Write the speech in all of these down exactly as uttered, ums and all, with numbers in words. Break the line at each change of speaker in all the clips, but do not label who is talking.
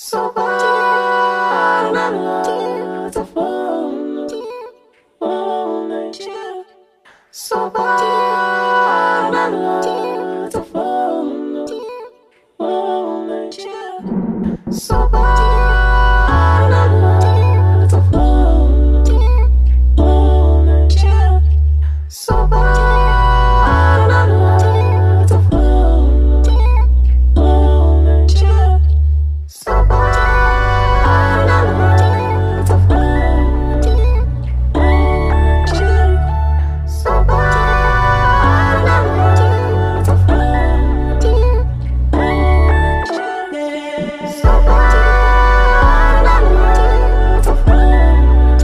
So bad, I love to fall. So bad, I love to fall. So bad, I love to fall. So bad, I love to fall. So bad, I love to fall. So bad, I love to fall. So bad, I love to fall.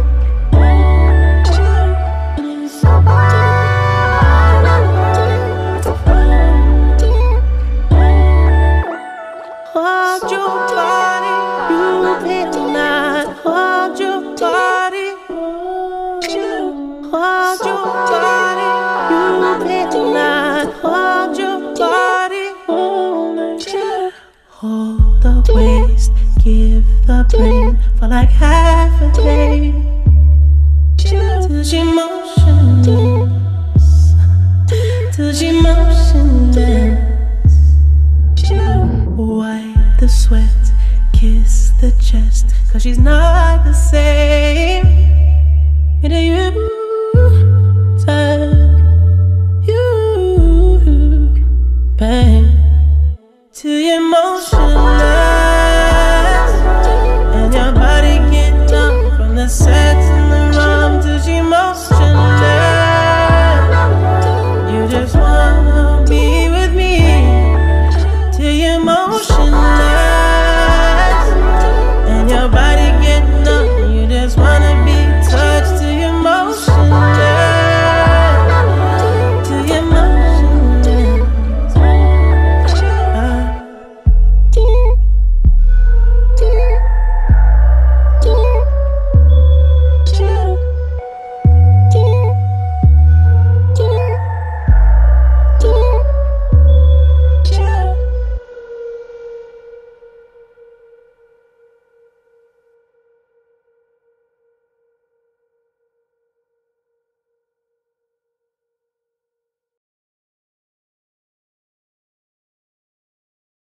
So bad, I love to fall.
Hold your body, you better not hold your body. Hold your body, you better not hold your body. Hold the waist, give the brain for like half a day. Till she motionless, till she motionless. Wipe the sweat, kiss the chest, 'cause she's not the same.